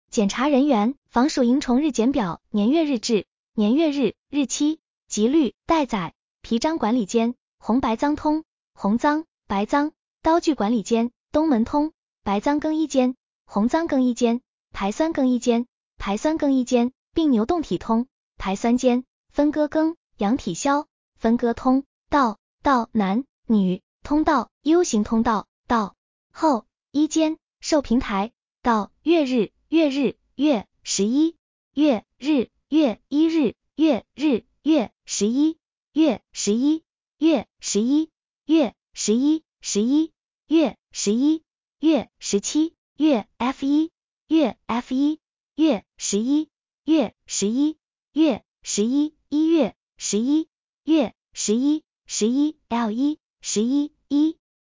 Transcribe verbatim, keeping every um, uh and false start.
检查人员，防鼠蝇虫日检表，年月日志，年月日，日期，吉律，待载，皮章管理间，红白脏通，红脏，白脏，刀具管理间，东门通，白脏更衣间，红脏更衣间，排酸更衣间，排酸更衣间，并牛动体通，排酸间，分割更，阳体消，分割通，道，道，男，女，通道 ，U 型通道，道，后，衣间，受平台，道，月日，月日，月，十一，月，日，月，一日，月，日，月，十一，月，十一，月，十一，月，十一，十一，月，十一，月，十七，月 F 一，月 F 一，月十一，月十一，月十一，一月十一，月十一，十一 L 一，十一，一